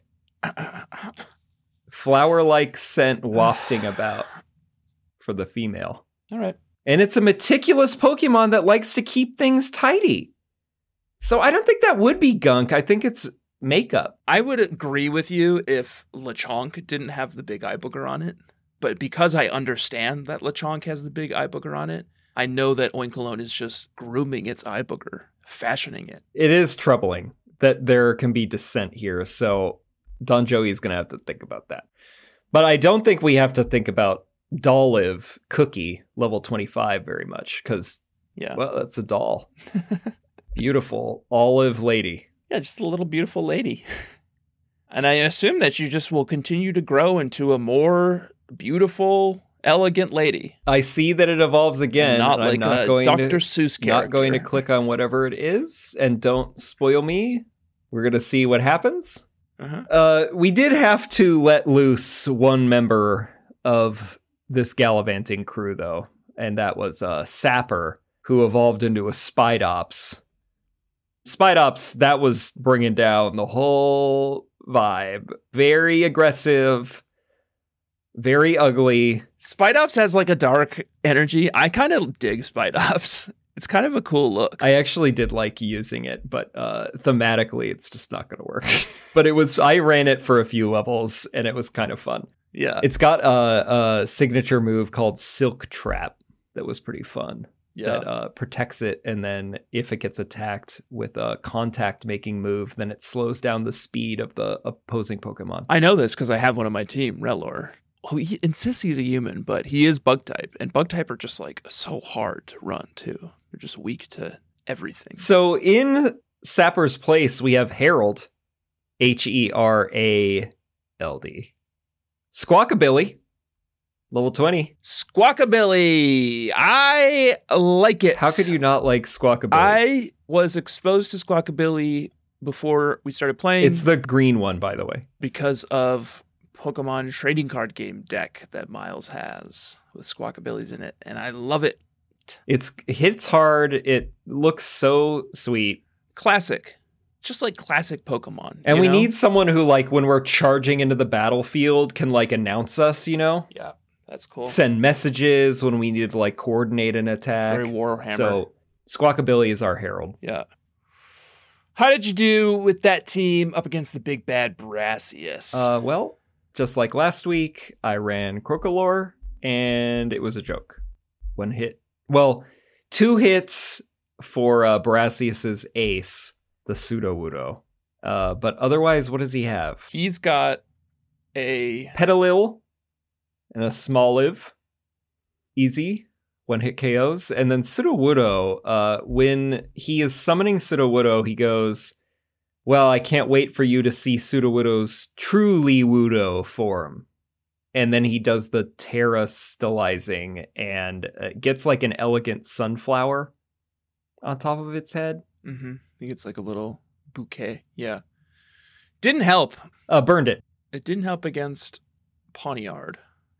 Flower-like scent wafting about for the female. All right. And it's a meticulous Pokemon that likes to keep things tidy. So I don't think that would be gunk. I think it's makeup. I would agree with you if Lechonk didn't have the big eye booger on it. But because I understand that Lechonk has the big eye booger on it, I know that Oinkologne is just grooming its eye booger, fashioning it. It is troubling that there can be dissent here, so Don Joey is going to have to think about that. But I don't think we have to think about Dolliv Cookie, level twenty-five, very much, because, Yeah. well, that's a doll. Beautiful olive lady. Yeah, just a little beautiful lady. And I assume that you just will continue to grow into a more beautiful, elegant lady. I see that it evolves again. Not and like I'm not a going Doctor to, Seuss character. Not going to click on whatever it is, and don't spoil me. We're going to see what happens. Uh-huh. Uh, we did have to let loose one member of this gallivanting crew, though, and that was uh, Sapper, who evolved into a Spidops. Spidops, that was bringing down the whole vibe. Very aggressive, very ugly. Spidops has like a dark energy. I kind of dig Spidops. It's kind of a cool look. I actually did like using it, but uh, thematically, it's just not going to work. But it was, I ran it for a few levels, and it was kind of fun. Yeah. It's got a, a signature move called Silk Trap that was pretty fun. Yeah. That uh, protects it, and then if it gets attacked with a contact-making move, then it slows down the speed of the opposing Pokemon. I know this because I have one on my team, Relor. Well, he insists he's a human, but he is bug type, and bug type are just like so hard to run too. They're just weak to everything. So in Sapper's place, we have Herald, H E R A L D. Squawkabilly, level twenty. Squawkabilly. I like it. How could you not like Squawkabilly? I was exposed to Squawkabilly before we started playing. It's the green one, by the way. Because of Pokemon trading card game deck that Miles has with Squawkabillies in it, and I love it. It's it hits hard. It looks so sweet. Classic. Just like classic Pokemon. And you we know? need someone who, like, when we're charging into the battlefield, can, like, announce us, you know? Yeah, that's cool. Send messages when we need to, like, coordinate an attack. Very Warhammer. So, Squawkabilly is our herald. Yeah. How did you do with that team up against the big bad Brassius? Uh, well, just like last week, I ran Crocolore, and it was a joke. One hit. Well, two hits for uh, Brassius's ace, the Sudowoodo. Uh, but otherwise, what does he have? He's got a Petalil and a Smoliv. Easy. One hit K Os. And then Sudowoodo, uh, when he is summoning Sudowoodo, he goes, well, I can't wait for you to see Sudowoodo's truly Woodo form. And then he does the Terra stylizing and uh, gets like an elegant sunflower on top of its head. Mm-hmm. I think it's like a little bouquet. Yeah. Didn't help. Uh, burned it. It didn't help against Pawniard,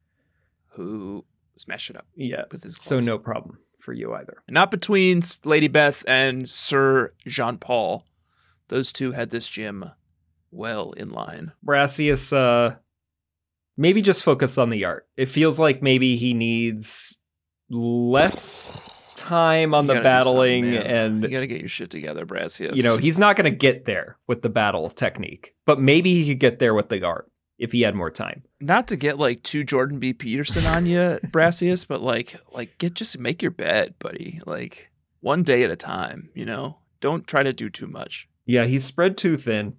who smashed it up. Yeah. With his So claws. no problem for you either. Not between Lady Beth and Sir Jean Paul. Those two had this gym well in line. Brassius, uh, maybe just focus on the art. It feels like maybe he needs less time on You the gotta do battling, something, man. and you gotta get your shit together, Brassius. you know, he's not going to get there with the battle technique, but maybe he could get there with the art if he had more time. Not to get like too Jordan B. Peterson on you, Brassius, but like, like get just make your bed, buddy. Like one day at a time. You know, don't try to do too much. Yeah, he's spread too thin.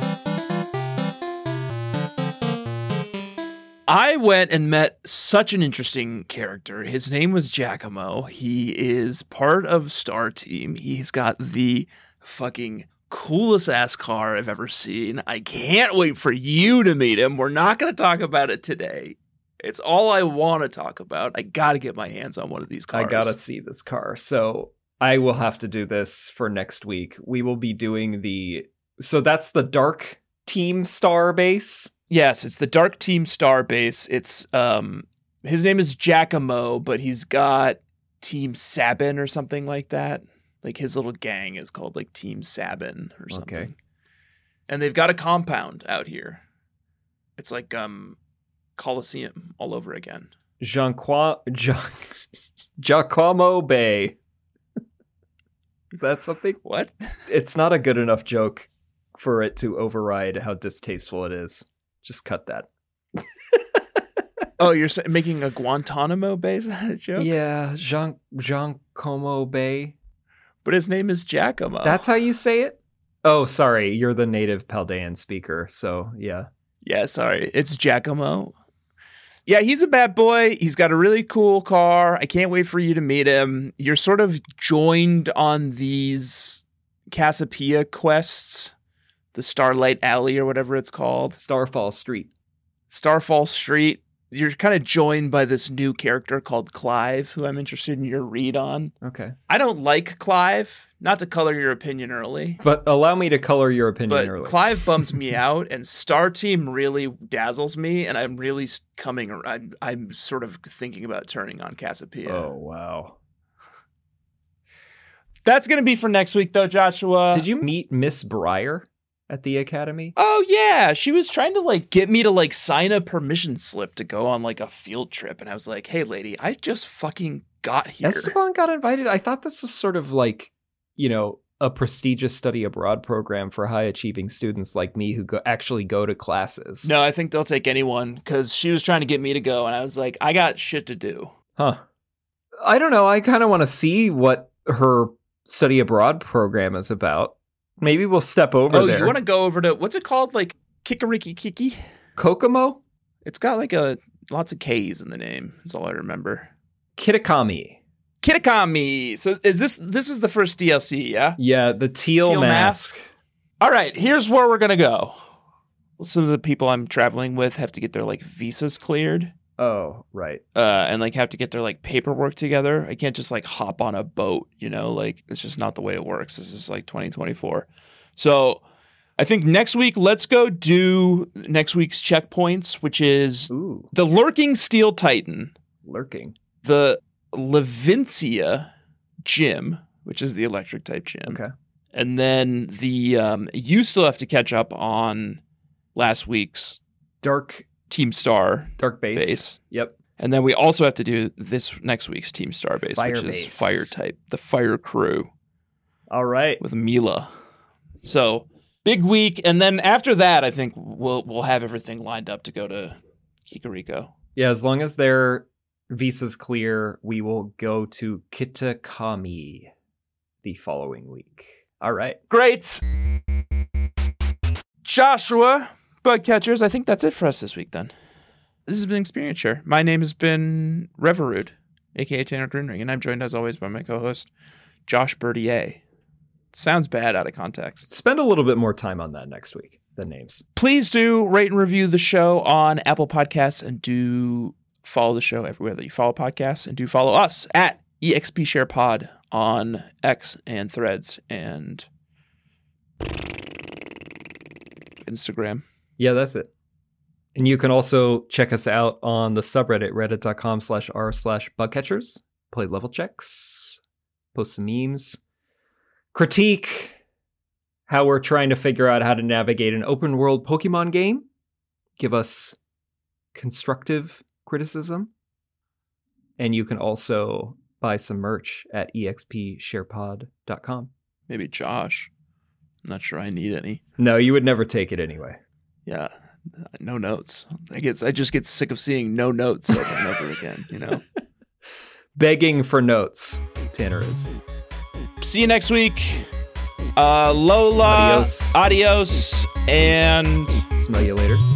I went and met such an interesting character. His name was Giacomo. He is part of Star Team. He's got the fucking coolest ass car I've ever seen. I can't wait for you to meet him. We're not going to talk about it today. It's all I want to talk about. I got to get my hands on one of these cars. I gotta see this car. So I will have to do this for next week. We will be doing the... So that's the Dark Team Star base? Yes, it's the Dark Team Star base. It's um his name is Giacomo, but he's got Team Sabin or something like that. Like his little gang is called like Team Sabin or something. Okay. And they've got a compound out here. It's like um Coliseum all over again. Jean-Qua... Jean... Giacomo Bay. Is that something? What? It's not a good enough joke for it to override how distasteful it is. Just cut that. Oh, you're sa- making a Guantanamo Bay joke? Yeah, Jean Giacomo Bay. But his name is Giacomo. That's how you say it? Oh, sorry. You're the native Paldean speaker. So, yeah. Yeah, sorry. It's Giacomo. Yeah, he's a bad boy. He's got a really cool car. I can't wait for you to meet him. You're sort of joined on these Cassiopeia quests, the Starlight Alley or whatever it's called. Starfall Street. Starfall Street. You're kind of joined by this new character called Clive, who I'm interested in your read on. Okay. I don't like Clive, not to color your opinion early. But allow me to color your opinion But early. Clive bums me out, and Star Team really dazzles me, and I'm really coming. I'm, I'm sort of thinking about turning on Cassiopeia. Oh, wow. That's gonna be for next week, though, Joshua. Did you meet Miss Breyer at the Academy? Oh yeah, she was trying to like get me to like sign a permission slip to go on like a field trip, and I was like, "Hey, lady, I just fucking got here." Esteban got invited. I thought this was sort of like, you know, a prestigious study abroad program for high achieving students like me who go actually go to classes. No, I think they'll take anyone because she was trying to get me to go, and I was like, "I got shit to do." Huh. I don't know. I kind of want to see what her study abroad program is about. Maybe we'll step over oh, there. you want to go over to what's it called? Like Kikariki Kiki? Kokomo? It's got like a lots of K's in the name. That's all I remember. Kitakami. Kitakami. So is this this is the first D L C? Yeah. Yeah, the teal, Teal mask. mask. All right. Here's where we're gonna go. Some of the people I'm traveling with have to get their like visas cleared. Oh, right. Uh, and like have to get their like paperwork together. I can't just like hop on a boat, you know, like it's just not the way it works. This is like twenty twenty-four. So I think next week, let's go do next week's checkpoints, which is Ooh, the Lurking Steel Titan, lurking. the Levincia Gym, which is the electric type gym. Okay. And then the, um, you still have to catch up on last week's Dark Team Star Dark base. base. Yep. And then we also have to do this next week's Team Star base, Fire which base. is Fire type, the Fire Crew All right. with Mila. So big week, and then after that, I think we'll we'll have everything lined up to go to Kikariko. Yeah, as long as their visa's clear, we will go to Kitakami the following week. All right. Great, Joshua, bug catchers. I think that's it for us this week. Then this has been Experience Share. My name has been Reverude, aka Tanner Greenring, and I'm joined as always by my co-host Josh Bertier. Sounds bad out of context. Spend a little bit more time on that next week, the names. Please do rate and review the show on Apple Podcasts, and do follow the show everywhere that you follow podcasts, and do follow us at E X P Share Pod on X and Threads and Instagram. Yeah, that's it. And you can also check us out on the subreddit, reddit.com slash r slash bugcatchers. Play level checks, post some memes, critique how we're trying to figure out how to navigate an open world Pokemon game. Give us constructive criticism. And you can also buy some merch at e x p share pod dot com. Maybe Josh. I'm not sure I need any. No, you would never take it anyway. Yeah, no notes. I guess I just get sick of seeing no notes over and over again, you know? Begging for notes, Tanner is. See you next week. Uh, Lola. Adios. Adios. And Smell you later.